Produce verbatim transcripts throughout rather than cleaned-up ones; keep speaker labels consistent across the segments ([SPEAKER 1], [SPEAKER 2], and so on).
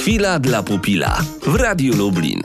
[SPEAKER 1] Chwila dla pupila w Radiu Lublin.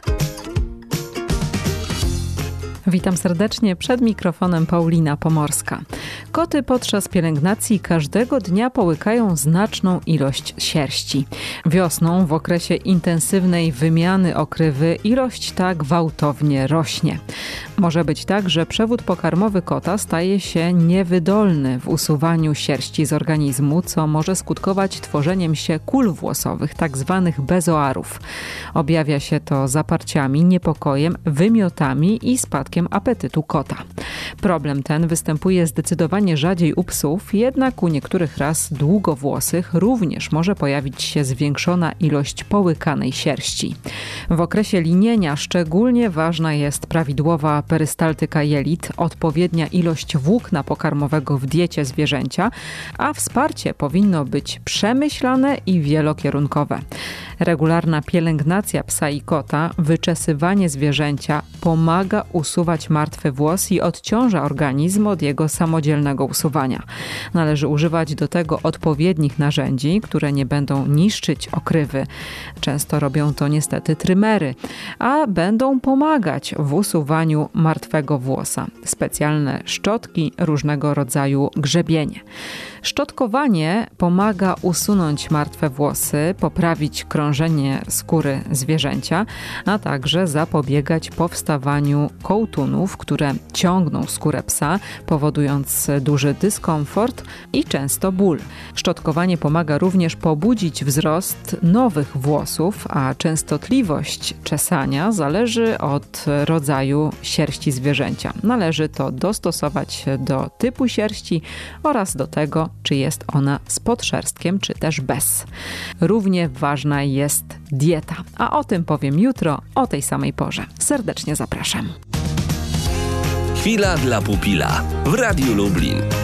[SPEAKER 2] Witam serdecznie, przed mikrofonem Paulina Pomorska. Koty podczas pielęgnacji każdego dnia połykają znaczną ilość sierści. Wiosną, w okresie intensywnej wymiany okrywy, ilość ta gwałtownie rośnie. Może być tak, że przewód pokarmowy kota staje się niewydolny w usuwaniu sierści z organizmu, co może skutkować tworzeniem się kul włosowych, tak zwanych bezoarów. Objawia się to zaparciami, niepokojem, wymiotami i spadkiem apetytu kota. Problem ten występuje zdecydowanie rzadziej u psów, jednak u niektórych ras długowłosych również może pojawić się zwiększona ilość połykanej sierści. W okresie linienia szczególnie ważna jest prawidłowa perystaltyka jelit, odpowiednia ilość włókna pokarmowego w diecie zwierzęcia, a wsparcie powinno być przemyślane i wielokierunkowe. Regularna pielęgnacja psa i kota, wyczesywanie zwierzęcia pomaga usuwać martwy włos i odciąża organizm od jego samodzielnego usuwania. Należy używać do tego odpowiednich narzędzi, które nie będą niszczyć okrywy. Często robią to niestety trymery, a będą pomagać w usuwaniu martwego włosa. Specjalne szczotki, różnego rodzaju grzebienie. Szczotkowanie pomaga usunąć martwe włosy, poprawić krążenie skóry zwierzęcia, a także zapobiegać powstawaniu kołtunów, które ciągną skórę psa, powodując duży dyskomfort i często ból. Szczotkowanie pomaga również pobudzić wzrost nowych włosów, a częstotliwość czesania zależy od rodzaju sierści zwierzęcia. Należy to dostosować do typu sierści oraz do tego, czy jest ona z podszerstkiem, czy też bez. Równie ważna jest dieta, a o tym powiem jutro o tej samej porze. Serdecznie zapraszam.
[SPEAKER 1] Chwila dla pupila w Radiu Lublin.